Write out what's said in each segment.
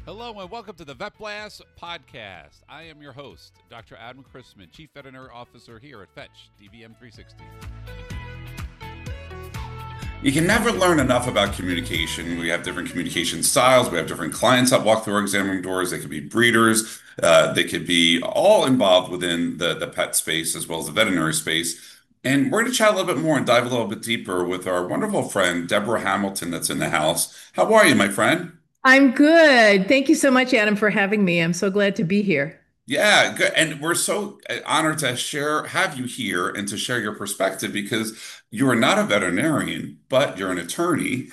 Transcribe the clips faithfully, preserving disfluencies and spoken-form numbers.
Hello and welcome to the Vet Blast podcast. I am your host, Doctor Adam Chrisman, Chief Veterinary Officer here at Fetch D V M three sixty. You can never learn enough about communication. We have different communication styles. We have different clients that walk through our exam room doors. They could be breeders. Uh, they could be all involved within the, the pet space as well as the veterinary space. And we're going to chat a little bit more and dive a little bit deeper with our wonderful friend, Deborah Hamilton, that's in the house. How are you, my friend? I'm good. Thank you so much, Adam, for having me. I'm so glad to be here. Yeah, good. And we're so uh, honored to share, have you here and to share your perspective because you are not a veterinarian, but you're an attorney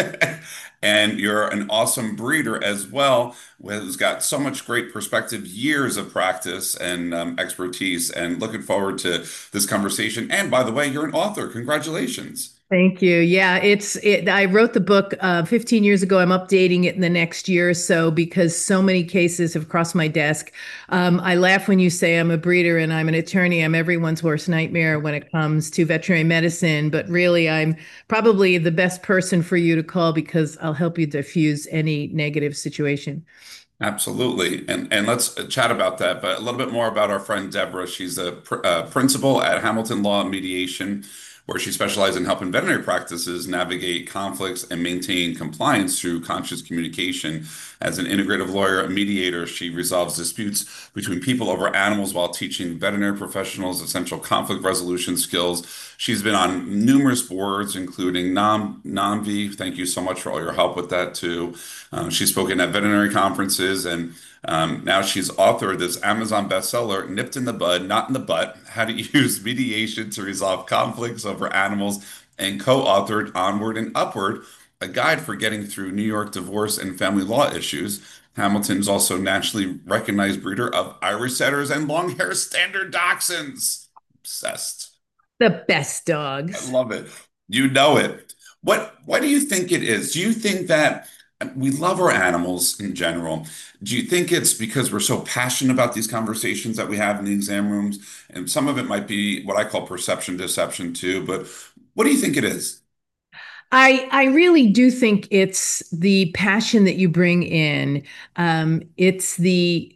and you're an awesome breeder as well, who's got so much great perspective, years of practice and um, expertise, and looking forward to this conversation. And by the way, you're an author. Congratulations. Thank you. Yeah, it's it. I wrote the book uh, fifteen years ago. I'm updating it in the next year or so because so many cases have crossed my desk. Um, I laugh when you say I'm a breeder and I'm an attorney. I'm everyone's worst nightmare when it comes to veterinary medicine, but really I'm probably the best person for you to call because I'll help you diffuse any negative situation. Absolutely. And and let's chat about that, but a little bit more about our friend Deborah. She's a pr uh, principal at Hamilton Law and Mediation, where she specializes in helping veterinary practices navigate conflicts and maintain compliance through conscious communication. As an integrative lawyer and mediator, she resolves disputes between people over animals while teaching veterinary professionals essential conflict resolution skills. She's been on numerous boards, including NAM, NAMV. Thank you so much for all your help with that too. Um, she's spoken at veterinary conferences, and um, now she's authored this Amazon bestseller, Nipped in the Bud, Not in the Butt: How to Use Mediation to Resolve Conflicts Over Animals, and co-authored Onward and Upward, a guide for getting through New York divorce and family law issues. Hamilton is also nationally recognized breeder of Irish Setters and long-hair standard Dachshunds. Obsessed. The best I dogs. love it. You know it. What what do you think it is? Do you think that we love our animals in general? Do you think it's because we're so passionate about these conversations that we have in the exam rooms? And some of it might be what I call perception deception too, but what do you think it is? I I really do think it's the passion that you bring in. Um, it's the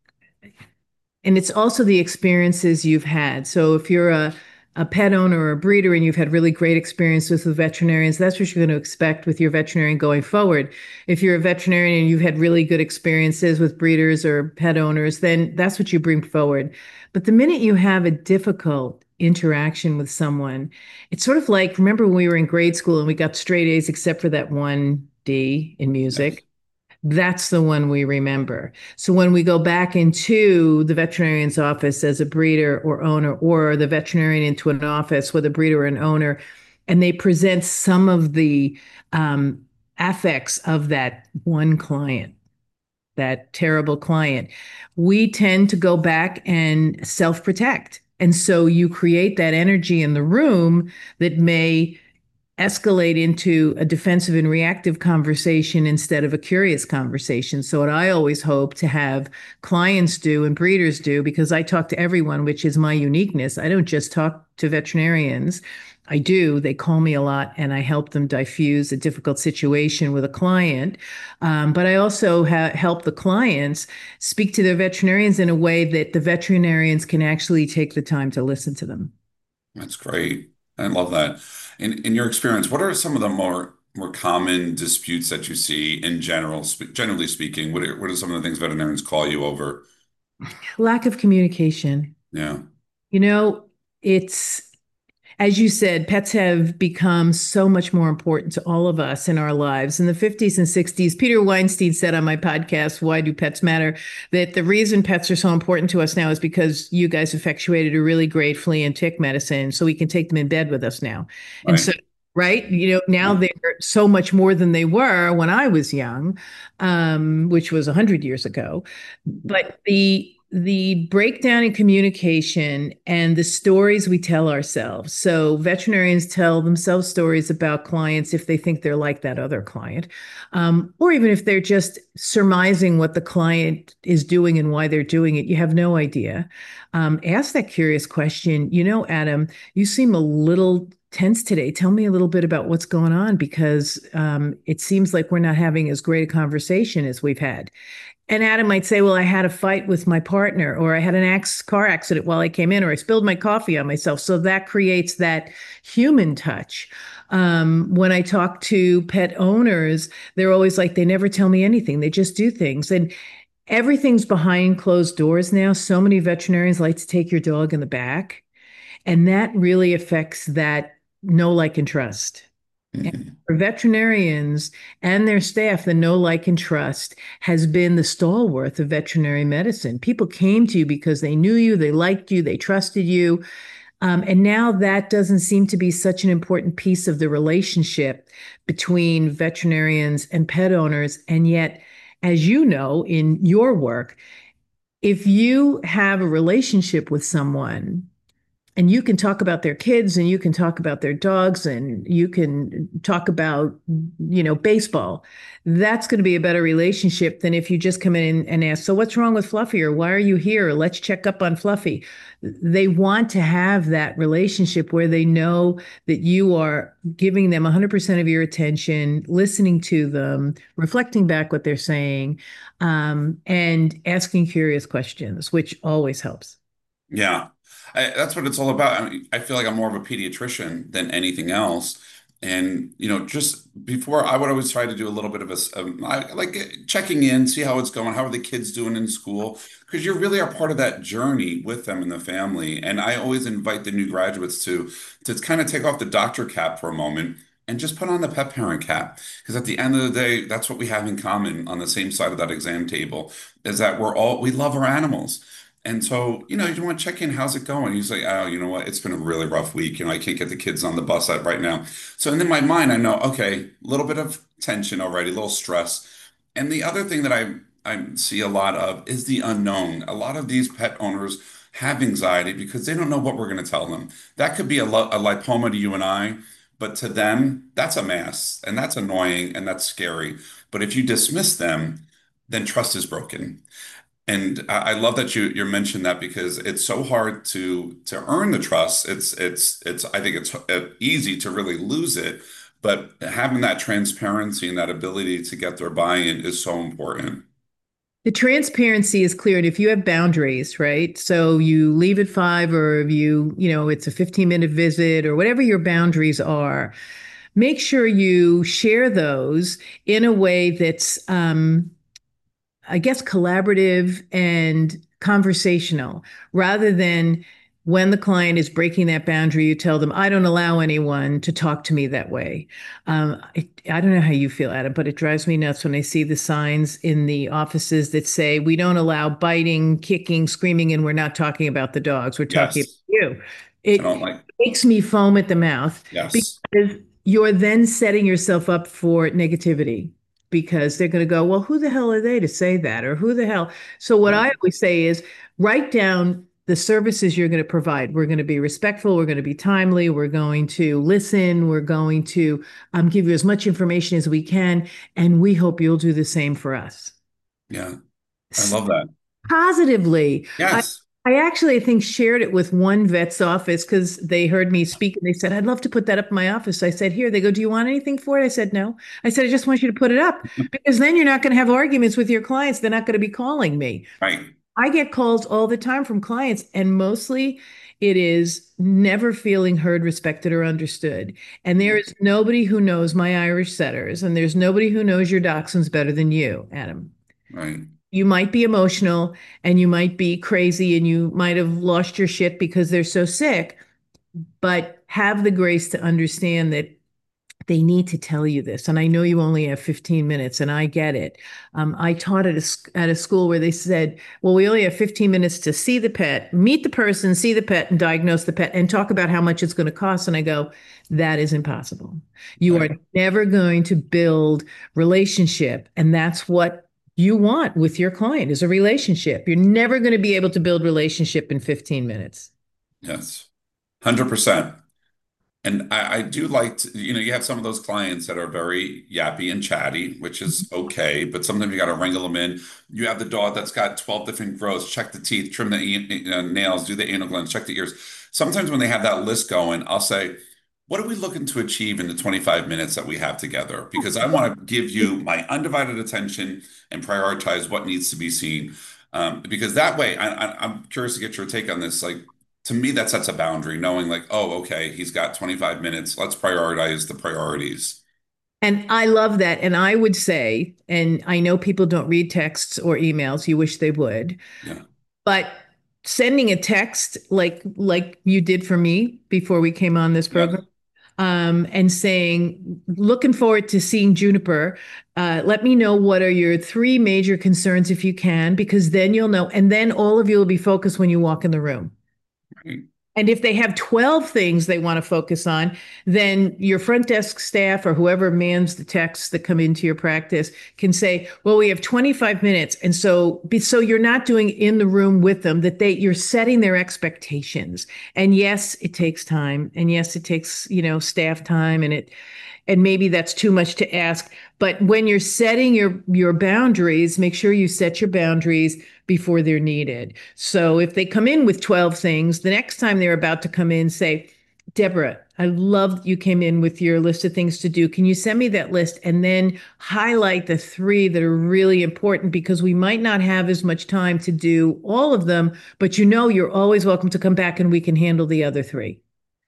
And it's also the experiences you've had. So if you're a, a pet owner or a breeder and you've had really great experiences with veterinarians, that's what you're going to expect with your veterinarian going forward. If you're a veterinarian and you've had really good experiences with breeders or pet owners, then that's what you bring forward. But the minute you have a difficult interaction with someone, it's sort of like, remember when we were in grade school and we got straight A's except for that one D in Yes. music? That's the one we remember. So when we go back into the veterinarian's office as a breeder or owner, or the veterinarian into an office with a breeder or an owner, and they present some of the um, affects of that one client, that terrible client, we tend to go back and self-protect. And so you create that energy in the room that may escalate into a defensive and reactive conversation instead of a curious conversation. So, what I always hope to have clients do and breeders do, because I talk to everyone, which is my uniqueness. I don't just talk to veterinarians. I do. They call me a lot and I help them diffuse a difficult situation with a client. Um, but I also ha- help the clients speak to their veterinarians in a way that the veterinarians can actually take the time to listen to them. That's great. I love that. In in your experience, what are some of the more more common disputes that you see in general, sp generally speaking? What are, what are some of the things veterinarians call you over? Lack of communication. Yeah. You know, it's as you said, pets have become so much more important to all of us in our lives. In the fifties and sixties, Peter Weinstein said on my podcast, Why Do Pets Matter? That the reason pets are so important to us now is because you guys effectuated a really great flea and tick medicine, so we can take them in bed with us now. And so, Right. right, you know, now Yeah. they're so much more than they were when I was young, um, which was one hundred years ago. But the the breakdown in communication and the stories we tell ourselves. So veterinarians tell themselves stories about clients if they think they're like that other client, um, or even if they're just surmising what the client is doing and why they're doing it. You have no idea. Um, ask that curious question. You know, Adam, you seem a little tense today. Tell me a little bit about what's going on, because um, it seems like we're not having as great a conversation as we've had. And Adam might say, well, I had a fight with my partner, or I had an ax- car accident while I came in, or I spilled my coffee on myself. So that creates that human touch. Um, when I talk to pet owners, they're always like, they never tell me anything. They just do things. And everything's behind closed doors now. So many veterinarians like to take your dog in the back. And that really affects that know, like, and trust. And for veterinarians and their staff, the know, like, and trust has been the stalwart of veterinary medicine. People came to you because they knew you, they liked you, they trusted you. Um, and now that doesn't seem to be such an important piece of the relationship between veterinarians and pet owners. And yet, as you know, in your work, if you have a relationship with someone, and you can talk about their kids, and you can talk about their dogs, and you can talk about, you know, baseball, that's going to be a better relationship than if you just come in and ask, so what's wrong with Fluffy? Or why are you here? Or let's check up on Fluffy. They want to have that relationship where they know that you are giving them one hundred percent of your attention, listening to them, reflecting back what they're saying, um, and asking curious questions, which always helps. Yeah. I, that's what it's all about. I mean, I feel like I'm more of a pediatrician than anything else. And, you know, just before I would always try to do a little bit of a, s- um, I, like uh, checking in, see how it's going, how are the kids doing in school? Because you really are part of that journey with them and the family. And I always invite the new graduates to to kind of take off the doctor cap for a moment and just put on the pet parent cap. Because at the end of the day, that's what we have in common on the same side of that exam table, is that we're all, we love our animals. And so, you know, you want to check in, how's it going? He's like, oh, you know what? It's been a really rough week. You know, I can't get the kids on the bus out right now. So, and in my mind, I know, okay, a little bit of tension already, a little stress. And the other thing that I I see a lot of is the unknown. A lot of these pet owners have anxiety because they don't know what we're going to tell them. That could be a, lo- a lipoma to you and I, but to them, that's a mass, and that's annoying, and that's scary. But if you dismiss them, then trust is broken. And I I love that you you mentioned that, because it's so hard to to earn the trust. It's it's it's I think it's uh, easy to really lose it, but having that transparency and that ability to get their buy-in is so important. The transparency is clear. And if you have boundaries, right? So you leave at five, or if you, you know, it's a fifteen minute visit, or whatever your boundaries are, make sure you share those in a way that's, um, I guess, collaborative and conversational, rather than when the client is breaking that boundary, you tell them, I don't allow anyone to talk to me that way. Um, I, I don't know how you feel, Adam, but it drives me nuts when I see the signs in the offices that say, we don't allow biting, kicking, screaming, and we're not talking about the dogs. We're talking about Yes. you. I It don't like, makes me foam at the mouth, yes. because you're then setting yourself up for negativity, because they're going to go, well, who the hell are they to say that? Or who the hell? So, what Right. I always say is, write down the services you're going to provide. We're going to be respectful. We're going to be timely. We're going to listen. We're going to um, give you as much information as we can. And we hope you'll do the same for us. Yeah. I love that. Positively. I, Yes. I actually, I think, shared it with one vet's office because they heard me speak and they said, I'd love to put that up in my office. I said, here. They go, do you want anything for it? I said, no. I said, I just want you to put it up, because then you're not going to have arguments with your clients. They're not going to be calling me. Right. I get calls all the time from clients, and mostly it is never feeling heard, respected, or understood. And there is nobody who knows my Irish setters, and there's nobody who knows your dachshunds better than you, Adam. Right. You might be emotional, and you might be crazy, and you might have lost your shit because they're so sick, but have the grace to understand that they need to tell you this. And I know you only have fifteen minutes, and I get it. Um, I taught at a, at a school where they said, well, we only have fifteen minutes to see the pet, meet the person, see the pet, and diagnose the pet, and talk about how much it's going to cost. And I go, that is impossible. You are Right. never going to build relationship. And that's what you want with your client is a relationship. You're never going to be able to build relationship in fifteen minutes. Yes, one hundred percent. And I, I do like to, you know, you have some of those clients that are very yappy and chatty, which is okay, but sometimes you got to wrangle them in. You have the dog that's got twelve different growths, check the teeth, trim the e- uh, nails, do the anal glands, check the ears. Sometimes when they have that list going, I'll say, what are we looking to achieve in the twenty-five minutes that we have together? Because I want to give you my undivided attention and prioritize what needs to be seen. Um, because that way, I, I, I'm curious to get your take on this. Like, to me, that sets a boundary, knowing like, oh, okay, he's got twenty-five minutes. Let's prioritize the priorities. And I love that. And I would say, and I know people don't read texts or emails, you wish they would, Yeah. but sending a text like like you did for me before we came on this Yeah. program, um, and saying, looking forward to seeing Juniper. Uh, let me know what are your three major concerns if you can, because then you'll know. And then all of you will be focused when you walk in the room. Right. And if they have twelve things they want to focus on, then your front desk staff or whoever mans the texts that come into your practice can say, well, we have twenty-five minutes. And so, so you're not doing in the room with them, that they, you're setting their expectations. And yes, it takes time. And yes, it takes, you know, staff time, and it, and maybe that's too much to ask. But when you're setting your your boundaries, make sure you set your boundaries before they're needed. So if they come in with twelve things, the next time they're about to come in, say, Deborah, I love you came in with your list of things to do. Can you send me that list? And then highlight the three that are really important, because we might not have as much time to do all of them, but you know you're always welcome to come back and we can handle the other three.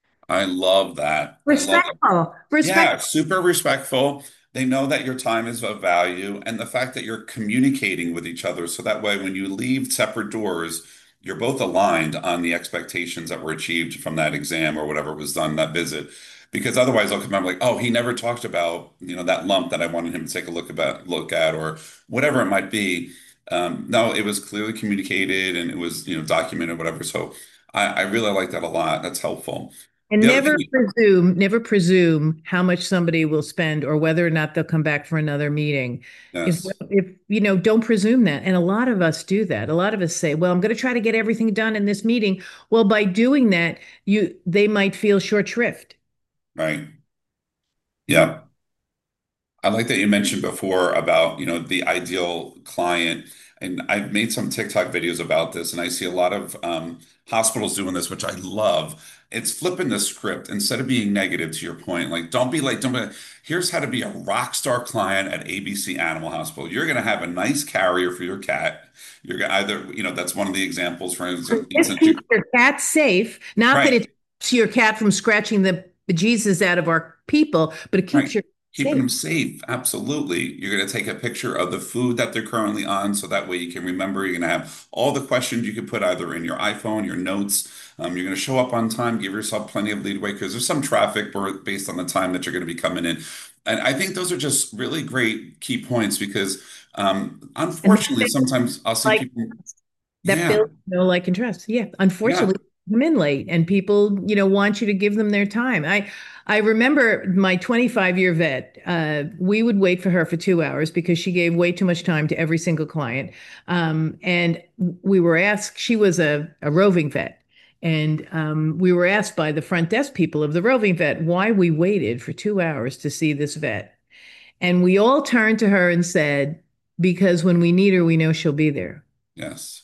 I love that. I love that. Respectful. Yeah, Respect. super respectful. They know that your time is of value and the fact that you're communicating with each other. So that way, when you leave separate doors, you're both aligned on the expectations that were achieved from that exam or whatever was done, that visit. Because otherwise they'll come back like, oh, he never talked about, you know, that lump that I wanted him to take a look about, look at, or whatever it might be. Um, no, it was clearly communicated and it was, you know, documented, whatever. So I, I really like that a lot. That's helpful. And The other never thing, presume, never presume how much somebody will spend or whether or not they'll come back for another meeting. If, yes. if, you know, don't presume that. And a lot of us do that. A lot of us say, well, I'm going to try to get everything done in this meeting. Well, by doing that, you, they might feel short shrift. Right. Yeah. I like that you mentioned before about, you know, the ideal client. And I've made some TikTok videos about this, and I see a lot of um, hospitals doing this, which I love. It's flipping the script instead of being negative to your point. Like, don't be like, don't be, here's how to be a rock star client at A B C Animal Hospital. You're going to have a nice carrier for your cat. You're gonna either, you know, that's one of the examples, for instance. This instance, keeps you- your cat safe. Not that right. it keeps your cat from scratching the bejesus out of our people, but it keeps Right. your Keeping safe. them safe. Absolutely. You're going to take a picture of the food that they're currently on. So that way you can remember. You're going to have all the questions you can put either in your iPhone, your notes. Um, you're going to show up on time, give yourself plenty of leadway because there's some traffic based on the time that you're going to be coming in. And I think those are just really great key points because um, And unfortunately, sometimes I'll see like people, that yeah, builds no like and trust. Yeah. yeah, Unfortunately, come in late and people, you know, want you to give them their time. I I remember my twenty-five year vet, uh, we would wait for her for two hours because she gave way too much time to every single client. Um, and we were asked, she was a, a roving vet. And um, we were asked by the front desk people of the roving vet why we waited for two hours to see this vet. And we all turned to her and said, because when we need her, we know she'll be there. yes.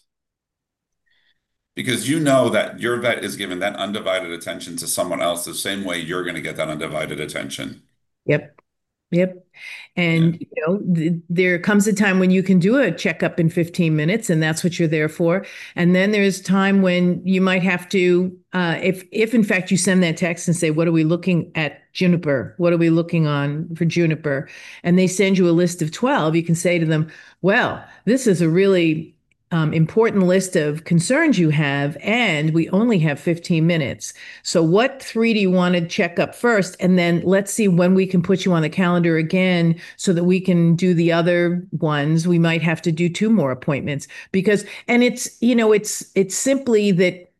Because you know that your vet is giving that undivided attention to someone else the same way you're going to get that undivided attention. Yep. Yep. Yeah. And, you know, th- there comes a time when you can do a checkup in fifteen minutes, and that's what you're there for. And then there's time when you might have to, uh, if, if in fact you send that text and say, what are we looking at Juniper? What are we looking on for Juniper? And they send you a list of twelve, you can say to them, well, this is a really um, important list of concerns you have, and we only have fifteen minutes. So what three do you want to check up first? And then let's see when we can put you on the calendar again so that we can do the other ones. We might have to do two more appointments because, and it's, you know, it's, it's simply that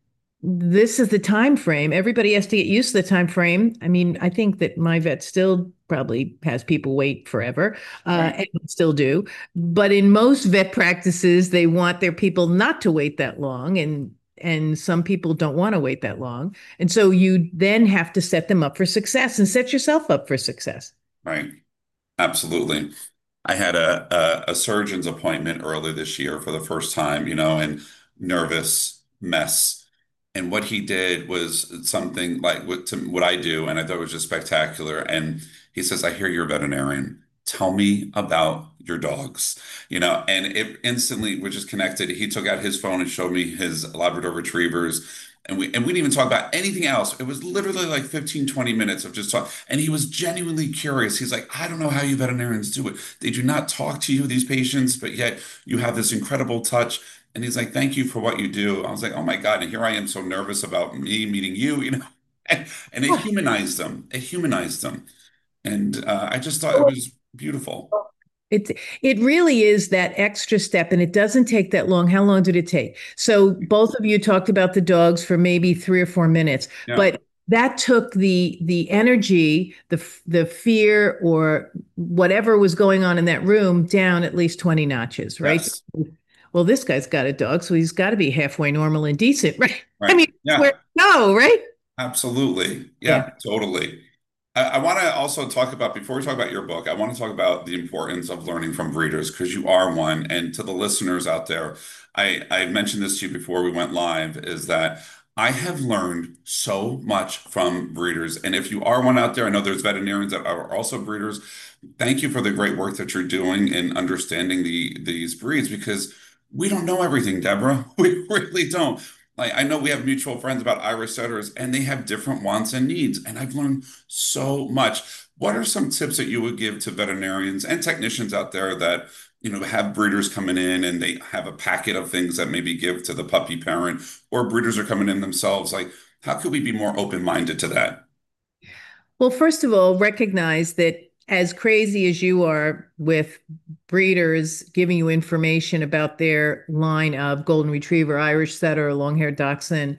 this is the time frame. Everybody has to get used to the time frame. I mean, I think that my vet still probably has people wait forever, uh, Right. and still do. But in most vet practices, they want their people not to wait that long, and and some people don't want to wait that long. And so you then have to set them up for success and set yourself up for success. Right. Absolutely. I had a, a a surgeon's appointment earlier this year for the first time, you know, and nervous mess. And what he did was something like what to, what I do, and I thought it was just spectacular. And he says, "I hear you're a veterinarian. Tell me about your dogs." You know, and it instantly we're just connected. He took out his phone and showed me his Labrador retrievers. And we and we didn't even talk about anything else. It was literally like fifteen, twenty minutes of just talk. And he was genuinely curious. He's like, I don't know how you veterinarians do it. They do not talk to you, these patients, but yet you have this incredible touch. And he's like, thank you for what you do. I was like, oh my God. And here I am so nervous about me meeting you, you know. And, and it humanized them. It humanized them. And uh, I just thought it was beautiful. It it really is that extra step, and it doesn't take that long. How long did it take? So both of you talked about the dogs for maybe three or four minutes, Yeah. but that took the the energy, the the fear, or whatever was going on in that room down at least twenty notches, right? Yes. Well, this guy's got a dog, so he's got to be halfway normal and decent, right? I Right. mean, Yeah. where to go, right? Absolutely. Yeah. Yeah, totally. I, I want to also talk about, before we talk about your book, I want to talk about the importance of learning from breeders because you are one. And to the listeners out there, I, I mentioned this to you before we went live, is that I have learned so much from breeders. And if you are one out there, I know there's veterinarians that are also breeders. Thank you for the great work that you're doing in understanding the these breeds because we don't know everything, Deborah. We really don't. Like I know we have mutual friends about Irish setters and they have different wants and needs. And I've learned so much. What are some tips that you would give to veterinarians and technicians out there that, you know, have breeders coming in and they have a packet of things that maybe give to the puppy parent, or breeders are coming in themselves? Like, how could we be more open-minded to that? Well, first of all, recognize that as crazy as you are with breeders giving you information about their line of golden retriever, Irish setter, long-haired dachshund,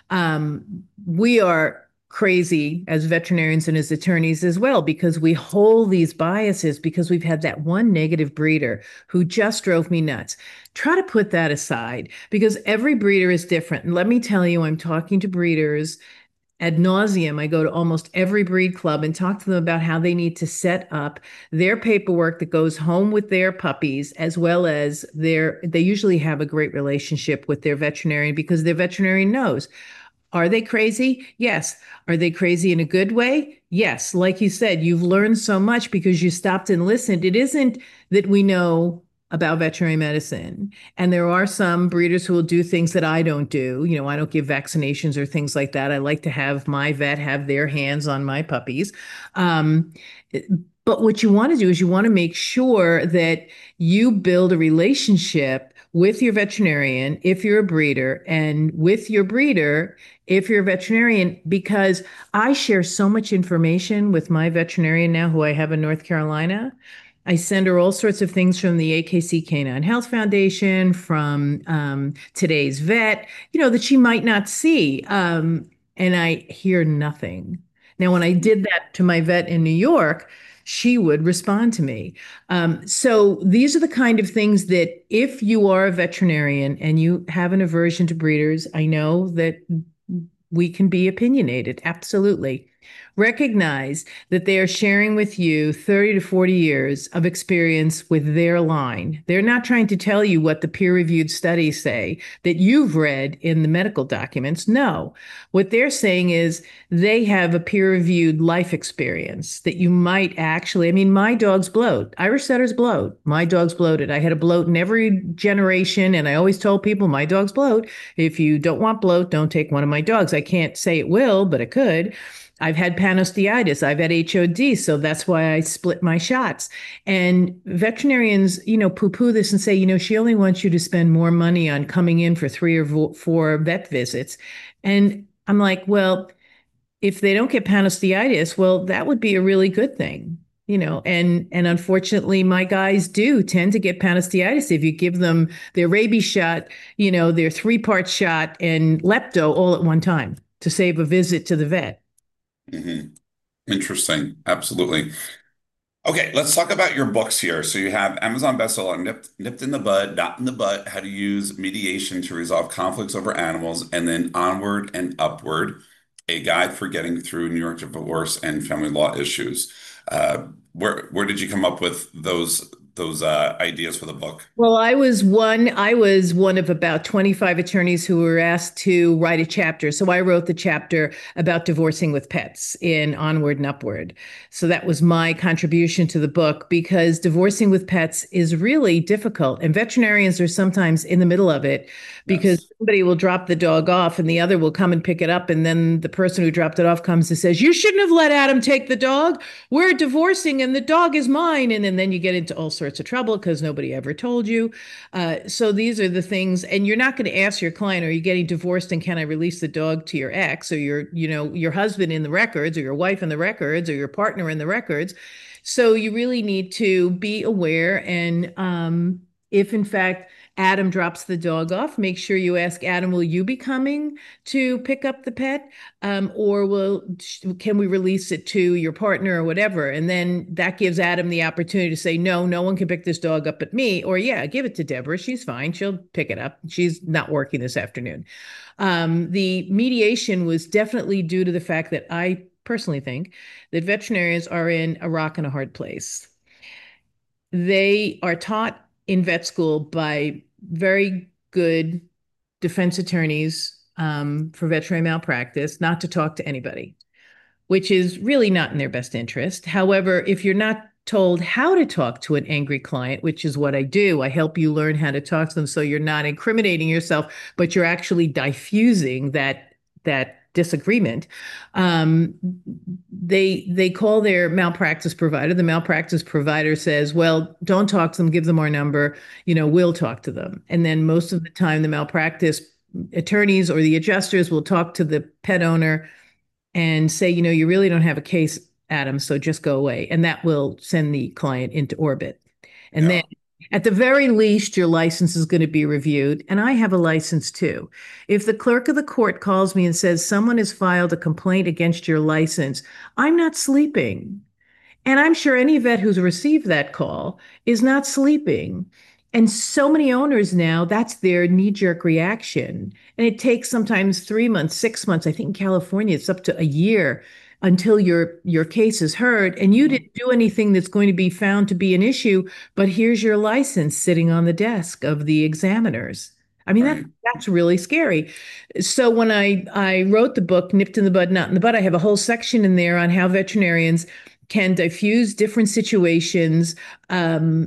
um, we are crazy as veterinarians and as attorneys as well because we hold these biases because we've had that one negative breeder who just drove me nuts. Try to put that aside because every breeder is different. And let me tell you, I'm talking to breeders ad nauseum. I go to almost every breed club and talk to them about how they need to set up their paperwork that goes home with their puppies, as well as their, they usually have a great relationship with their veterinarian because their veterinarian knows. Are they crazy? Yes. Are they crazy in a good way? Yes. Like you said, you've learned so much because you stopped and listened. It isn't that we know about veterinary medicine. And there are some breeders who will do things that I don't do. You know, I don't give vaccinations or things like that. I like to have my vet have their hands on my puppies. Um, but what you want to do is you want to make sure that you build a relationship with your veterinarian if you're a breeder and with your breeder if you're a veterinarian, because I share so much information with my veterinarian now who I have in North Carolina. I send her all sorts of things from the A K C Canine Health Foundation, from um, Today's Vet, you know, that she might not see. Um, and I hear nothing. Now, when I did that to my vet in New York, she would respond to me. Um, so these are the kind of things that if you are a veterinarian and you have an aversion to breeders, I know that we can be opinionated. Absolutely. Recognize that they are sharing with you thirty to forty years of experience with their line. They're not trying to tell you what the peer-reviewed studies say that you've read in the medical documents. No. What they're saying is they have a peer-reviewed life experience that you might actually, I mean, my dogs bloat. Irish setters bloat. My dog's bloated. I had a bloat in every generation, and I always told people my dogs bloat. If you don't want bloat, don't take one of my dogs. I can't say it will, but it could. I've had panosteitis, I've had H O D, so that's why I split my shots. And veterinarians, you know, poo-poo this and say, you know, she only wants you to spend more money on coming in for three or four vet visits. And I'm like, well, if they don't get panosteitis, well, that would be a really good thing. You know, and and unfortunately, my guys do tend to get panosteitis if you give them their rabies shot, you know, their three-part shot and lepto all at one time to save a visit to the vet. Hmm. Interesting. Absolutely. Okay, let's talk about your books here. So you have Amazon bestseller, Nipped, Nipped in the Bud, Not in the Butt, How to Use Mediation to Resolve Conflicts Over Animals, and then Onward and Upward, a guide for getting through New York divorce and family law issues. Uh, where where did you come up with those those uh, ideas for the book? Well, I was one, I was one of about twenty-five attorneys who were asked to write a chapter. So I wrote the chapter about divorcing with pets in Onward and Upward. So that was my contribution to the book because divorcing with pets is really difficult. And veterinarians are sometimes in the middle of it because Yes. somebody will drop the dog off and the other will come and pick it up. And then the person who dropped it off comes and says, "You shouldn't have let Adam take the dog. We're divorcing and the dog is mine." And, and then you get into all sorts of trouble because nobody ever told you. Uh, so these are the things, and you're not going to ask your client, "Are you getting divorced and can I release the dog to your ex or your, you know, your husband in the records or your wife in the records or your partner in the records?" So you really need to be aware. And um, if in fact Adam drops the dog off, make sure you ask Adam, "Will you be coming to pick up the pet? Um, or will can we release it to your partner or whatever?" And then that gives Adam the opportunity to say, "No, no one can pick this dog up but me." Or, "Yeah, give it to Deborah. She's fine. She'll pick it up. She's not working this afternoon." Um, the mediation was definitely due to the fact that I personally think that veterinarians are in a rock and a hard place. They are taught in vet school by very good defense attorneys um, for veterinary malpractice not to talk to anybody, which is really not in their best interest. However, if you're not told how to talk to an angry client, which is what I do, I help you learn how to talk to them so you're not incriminating yourself, but you're actually diffusing that that disagreement. Um, they they call their malpractice provider. The malpractice provider says, "Well, don't talk to them. Give them our number. You know, we'll talk to them." And then most of the time, the malpractice attorneys or the adjusters will talk to the pet owner and say, "You know, you really don't have a case, Adam, so just go away." And that will send the client into orbit. And then Yeah. at the very least, your license is going to be reviewed. And I have a license too. If the clerk of the court calls me and says someone has filed a complaint against your license, I'm not sleeping. And I'm sure any vet who's received that call is not sleeping. And so many owners now, that's their knee-jerk reaction. And it takes sometimes three months, six months. I think in California, it's up to a year until your your case is heard. And you didn't do anything that's going to be found to be an issue, but here's your license sitting on the desk of the examiners. I mean, that Right. that's really scary. So when I I wrote the book, Nipped in the Bud, Not in the Bud, I have a whole section in there on how veterinarians can diffuse different situations. Um,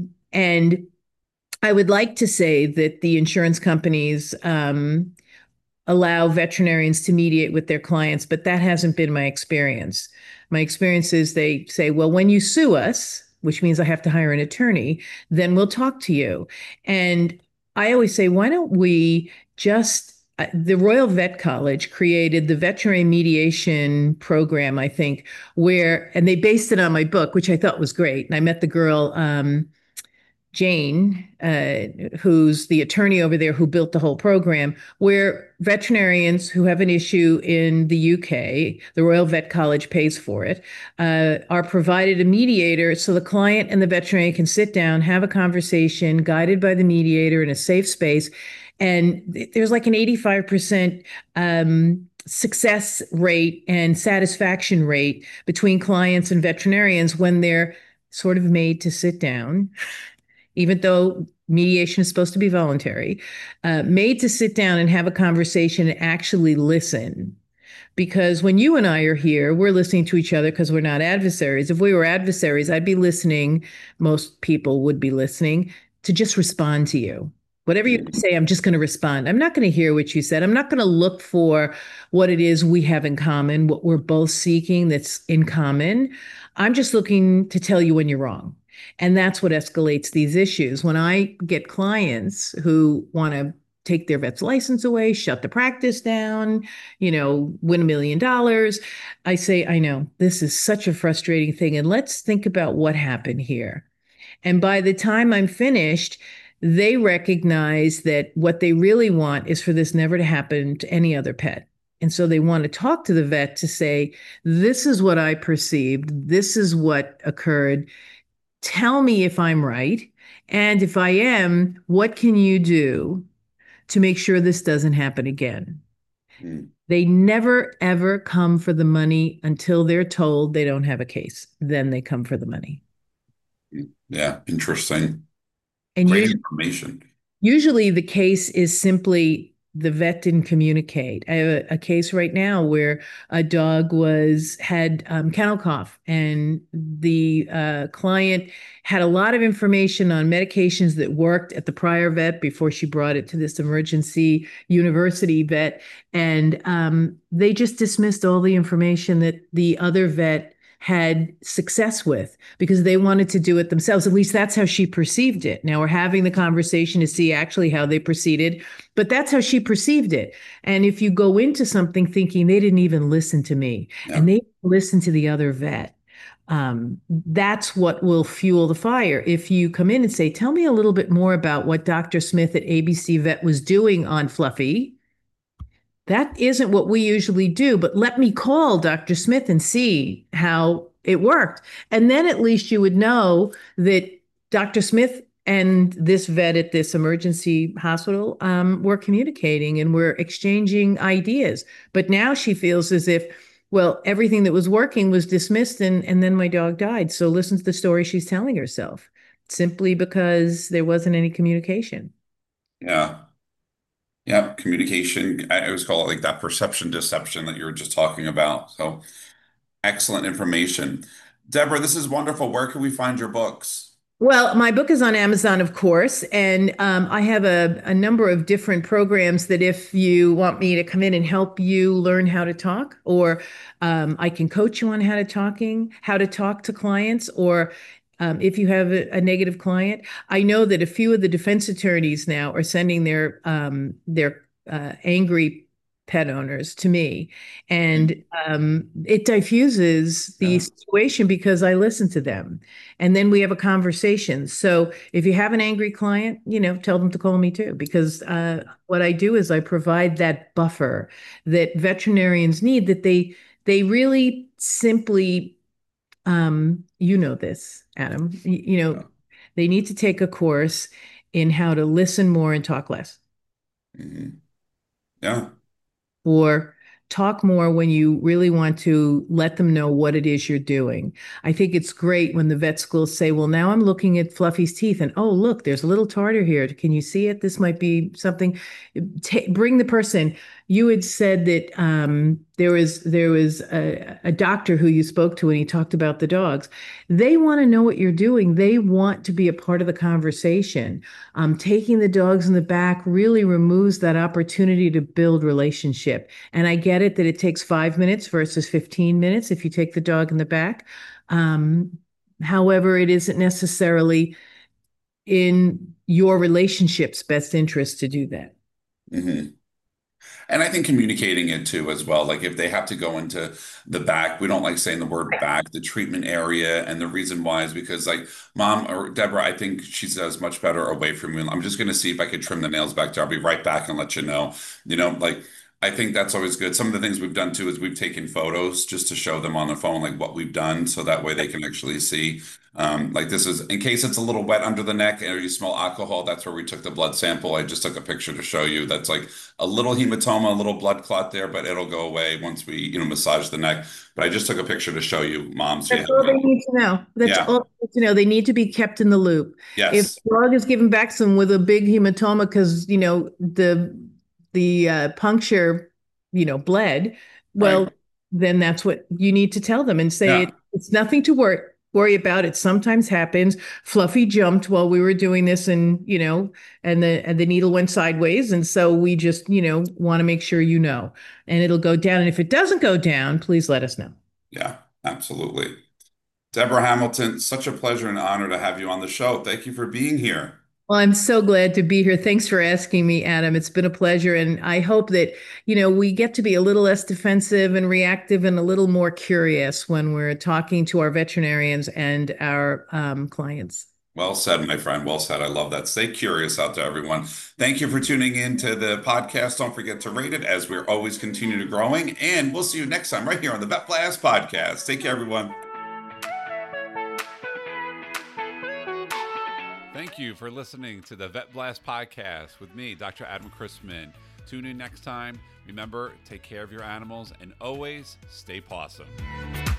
and I would like to say that the insurance companies um, allow veterinarians to mediate with their clients, but that hasn't been my experience. My experience is they say, "Well, when you sue us, which means I have to hire an attorney, then we'll talk to you." And I always say, why don't we just uh, the Royal Vet College created the veterinary mediation program, I think, where, and they based it on my book, which I thought was great. And I met the girl, um, Jane, uh, who's the attorney over there who built the whole program, where veterinarians who have an issue in the U K, the Royal Vet College pays for it, uh, are provided a mediator so the client and the veterinarian can sit down, have a conversation guided by the mediator in a safe space. And there's like an eighty-five percent um, success rate and satisfaction rate between clients and veterinarians when they're sort of made to sit down, even though mediation is supposed to be voluntary, uh, made to sit down and have a conversation and actually listen. Because when you and I are here, we're listening to each other because we're not adversaries. If we were adversaries, I'd be listening. Most people would be listening to just respond to you. Whatever you Mhm. say, I'm just going to respond. I'm not going to hear what you said. I'm not going to look for what it is we have in common, what we're both seeking that's in common. I'm just looking to tell you when you're wrong. And that's what escalates these issues. When I get clients who want to take their vet's license away, shut the practice down, you know, win a million dollars. I say, I know this is such a frustrating thing. And let's think about what happened here. And by the time I'm finished, they recognize that what they really want is for this never to happen to any other pet. And so they want to talk to the vet to say, this is what I perceived. This is what occurred. Tell me if I'm right. And if I am, what can you do to make sure this doesn't happen again? Mm. They never, ever come for the money until they're told they don't have a case. Then they come for the money. Yeah, interesting. And Great usually, information. Usually the case is simply the vet didn't communicate. I have a, a case right now where a dog was had um, kennel cough, and the uh, client had a lot of information on medications that worked at the prior vet before she brought it to this emergency university vet, and um, they just dismissed all the information that the other vet had success with because they wanted to do it themselves. At least that's how she perceived it. Now we're having the conversation to see actually how they proceeded, but that's how she perceived it. And if you go into something thinking they didn't even listen to me yeah. and they listened to the other vet, um, that's what will fuel the fire. If you come in and say, tell me a little bit more about what Doctor Smith at A B C Vet was doing on Fluffy. That isn't what we usually do, but let me call Doctor Smith and see how it worked. And then at least you would know that Doctor Smith and this vet at this emergency hospital um, were communicating and were exchanging ideas. But now she feels as if, well, everything that was working was dismissed and, and then my dog died. So listen to the story she's telling herself, simply because there wasn't any communication. Yeah. Yeah, communication. I always call it like that perception deception that you were just talking about. So excellent information. Deborah, this is wonderful. Where can we find your books? Well, my book is on Amazon, of course, and um, I have a, a number of different programs that if you want me to come in and help you learn how to talk, or um, I can coach you on how to talking, how to talk to clients, or Um, if you have a, a negative client. I know that a few of the defense attorneys now are sending their um, their uh, angry pet owners to me, and um, it diffuses the yeah. situation because I listen to them, and then we have a conversation. So if you have an angry client, you know, tell them to call me too, because uh, what I do is I provide that buffer that veterinarians need. That they they really simply. Um, you know this, Adam. You, you know, yeah. They need to take a course in how to listen more and talk less. Mm-hmm. Yeah. Or talk more when you really want to let them know what it is you're doing. I think it's great when the vet schools say, well, now I'm looking at Fluffy's teeth and, oh, look, there's a little tartar here. Can you see it? This might be something. T- bring the person. You had said that um, there was there was a, a doctor who you spoke to and he talked about the dogs. They want to know what you're doing. They want to be a part of the conversation. Um, taking the dogs in the back really removes that opportunity to build relationship. And I get it that it takes five minutes versus fifteen minutes if you take the dog in the back. Um, however, it isn't necessarily in your relationship's best interest to do that. Mm-hmm. And I think communicating it too as well. Like if they have to go into the back, we don't like saying the word back, the treatment area. And the reason why is because like mom or Deborah, I think she says much better away from you. I'm just going to see if I could trim the nails back there. I'll be right back and let you know, you know, like I think that's always good. Some of the things we've done too is we've taken photos just to show them on the phone, like what we've done. So that way they can actually see, um, like this is in case it's a little wet under the neck or you smell alcohol. That's where we took the blood sample. I just took a picture to show you. That's like a little hematoma, a little blood clot there, but it'll go away once we, you know, massage the neck. But I just took a picture to show you, mom. So That's all they need to know. That's yeah. all they need to know. They need to be kept in the loop. Yes. If the dog is given back some with a big hematoma because, you know, the the uh, puncture, you know, bled, well, right. then that's what you need to tell them and say yeah. it, it's nothing to worry worry about. It sometimes happens. Fluffy jumped while we were doing this and, you know, and the and the needle went sideways. And so we just, you know, want to make sure you know, and it'll go down. And if it doesn't go down, please let us know. Yeah, absolutely. Deborah Hamilton, such a pleasure and honor to have you on the show. Thank you for being here. Well, I'm so glad to be here. Thanks for asking me, Adam. It's been a pleasure. And I hope that, you know, we get to be a little less defensive and reactive and a little more curious when we're talking to our veterinarians and our um, clients. Well said, my friend. Well said. I love that. Stay curious out there, everyone. Thank you for tuning in to the podcast. Don't forget to rate it as we're always continue to growing. And we'll see you next time right here on the Vet Blast Podcast. Take care, everyone. Thank you for listening to the Vet Blast Podcast with me, Doctor Adam Chrisman. Tune in next time. Remember, take care of your animals and always stay pawsome.